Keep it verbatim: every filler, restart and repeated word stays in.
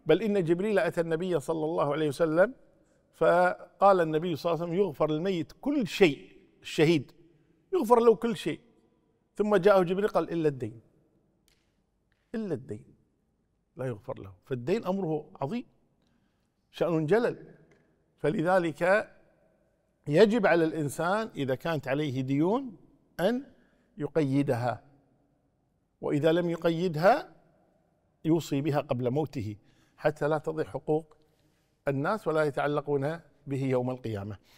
بل إن جبريل أتى النبي صلى الله عليه وسلم فقال النبي صلى الله عليه وسلم يغفر للميت كل شيء، الشهيد يغفر له كل شيء. ثم جاءه جبريل قال إلا الدين، إلا الدين لا يغفر له. فالدين أمره عظيم، شأن جلل. فلذلك يجب على الإنسان إذا كانت عليه ديون أن يقيدها، وإذا لم يقيدها يوصي بها قبل موته حتى لا تضيع حقوق الناس ولا يتعلقون به يوم القيامة.